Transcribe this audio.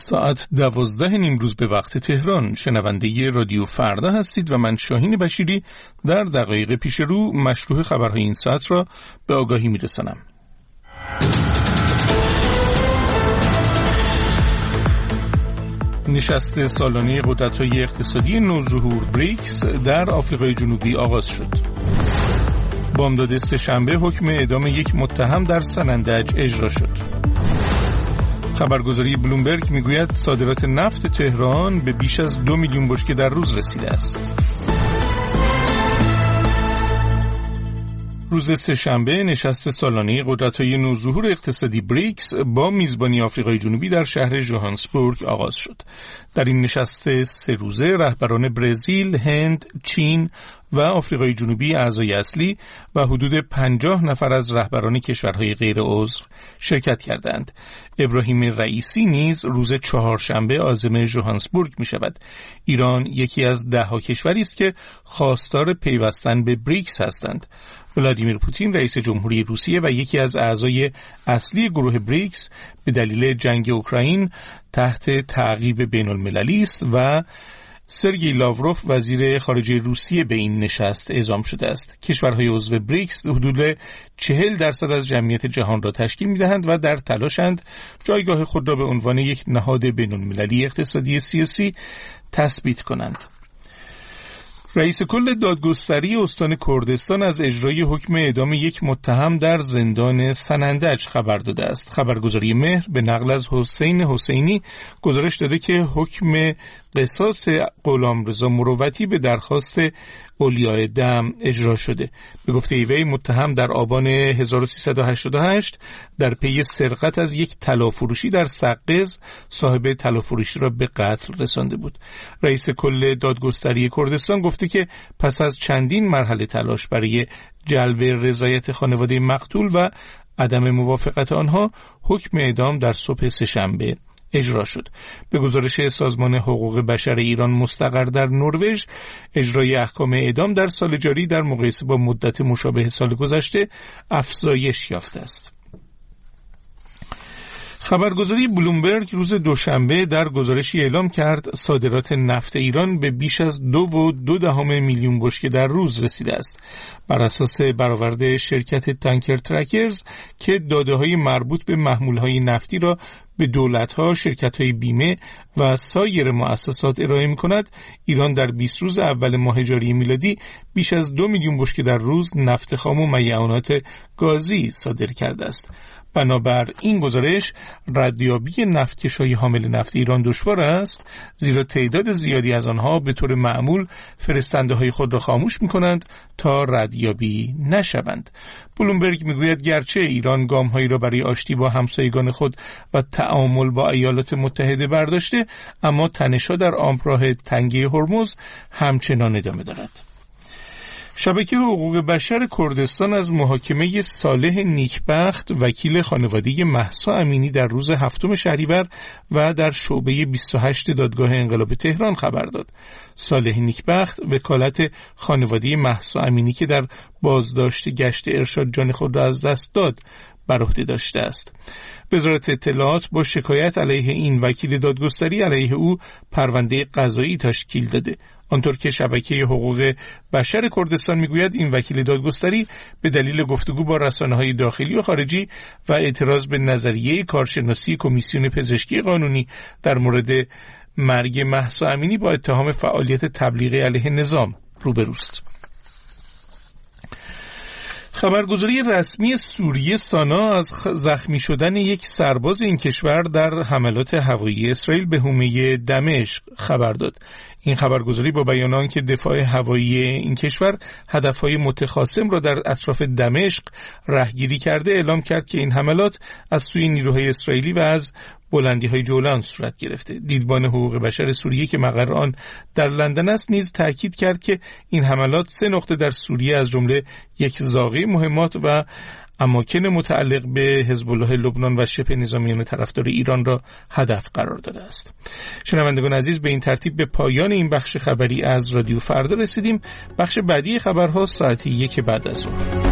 ساعت 12 نیمروز به وقت تهران شنونده رادیو فردا هستید و من شاهین بشیری در دقایق پیش رو مشروع خبرهای این ساعت را به آگاهی میرسانم. نشست سالانه قدرت‌های اقتصادی نوظهور بریکس در آفریقای جنوبی آغاز شد. بامداد سه‌شنبه حکم اعدام یک متهم در سنندج اجرا شد. خبرگزاری بلومبرگ میگوید صادرات نفت تهران به بیش از 2 میلیون بشکه در روز رسیده است. روز سه‌شنبه نشست سالانه قدرت‌های نوظهور اقتصادی بریکس با میزبانی آفریقای جنوبی در شهر ژوهانسبورگ آغاز شد. در این نشست 3 روزه رهبران برزیل، هند، چین و آفریقای جنوبی اعضای اصلی و حدود 50 نفر از رهبران کشورهای غیر عضو شرکت کردند. ابراهیم رئیسی نیز روز چهارشنبه عازم ژوهانسبورگ می شود. ایران یکی از 10 کشوری است که خواستار پیوستن به بریکس هستند. ولادیمیر پوتین رئیس جمهوری روسیه و یکی از اعضای اصلی گروه بریکس به دلیل جنگ اوکراین تحت تعقیب بین المللی است و سرگئی لاوروف وزیر خارجه روسیه به این نشست اعزام شده است. کشورهای عضو بریکس حدود 40% از جمعیت جهان را تشکیل می‌دهند و در تلاشند جایگاه خود را به عنوان یک نهاد بین‌المللی اقتصادی سیاسی تثبیت کنند. رئیس کل دادگستری استان کردستان از اجرای حکم اعدام یک متهم در زندان سنندج خبر داده است. خبرگزاری مهر به نقل از حسین حسینی گزارش داده که حکم قصاص غلامرضا مروتی به درخواست اولیای دم اجرا شده. به گفته وی متهم در آبان 1388 در پی سرقت از یک طلافروشی در سقز صاحب طلافروشی را به قتل رسانده بود. رئیس کل دادگستری کردستان گفته که پس از چندین مرحله تلاش برای جلب رضایت خانواده مقتول و عدم موافقت آنها حکم اعدام در صبح سه‌شنبه اجرا شد. به گزارش سازمان حقوق بشر ایران مستقر در نروژ، اجرای احکام اعدام در سال جاری در مقایسه با مدت مشابه سال گذشته افزایش یافته است. خبرگزاری بلومبرگ روز دوشنبه در گزارشی اعلام کرد صادرات نفت ایران به بیش از 2.2 میلیون بشکه در روز رسیده است. بر اساس برآورد شرکت تانکر ترکرز که داده‌های مربوط به محمول‌های نفتی را به دولت‌ها، شرکت‌های بیمه و سایر مؤسسات ارائه می‌کند، ایران در 20 روز اول ماه جاری میلادی بیش از 2 میلیون بشکه در روز نفت خام و میعانات گازی صادر کرده است. بنابر این گزارش ردیابی نفتکش‌های حامل نفت ایران دشوار است، زیرا تعداد زیادی از آنها به طور معمول فرستنده‌های خود را خاموش می‌کنند تا ردیابی نشوند. بلومبرگ می‌گوید گرچه ایران گام‌هایی را برای آشتی با همسایگان خود و تعامل با ایالات متحده برداشته، اما تنش‌ها در آبراه تنگه هرمز همچنان ادامه دارد. شبکه حقوق بشر کردستان از محاکمه صالح نیکبخت وکیل خانواده مهسا امینی در روز 7 شهریور و در شعبه 28 دادگاه انقلاب تهران خبر داد. صالح نیکبخت وکالت خانواده مهسا امینی که در بازداشت گشت ارشاد جان خود را از دست داد بر عهده داشته است. وزارت اطلاعات با شکایت علیه این وکیل دادگستری علیه او پرونده قضایی تشکیل داده. آنطور که شبکه حقوق بشر کردستان میگوید این وکیل دادگستری به دلیل گفتگو با رسانه‌های داخلی و خارجی و اعتراض به نظریه کارشناسی کمیسیون پزشکی قانونی در مورد مرگ مهسا امینی با اتهام فعالیت تبلیغی علیه نظام روبروست. خبرگزاری رسمی سوریه سانا از زخمی شدن یک سرباز این کشور در حملات هوایی اسرائیل به حومه دمشق خبر داد. این خبرگزاری با بیان آنکه دفاع هوایی این کشور هدفهای متخاصم را در اطراف دمشق رهگیری کرده اعلام کرد که این حملات از سوی نیروهای اسرائیلی و از بلندی‌های جولان صورت گرفته. دیدبان حقوق بشر سوریه که مقر آن در لندن است نیز تاکید کرد که این حملات 3 نقطه در سوریه از جمله یک زاغه مهمات و اماکن متعلق به حزب الله لبنان و شبه نظامیان طرفدار ایران را هدف قرار داده است. شنوندگان عزیز، به این ترتیب به پایان این بخش خبری از رادیو فردا رسیدیم. بخش بعدی خبرها ساعت 1 بعد از ظهر.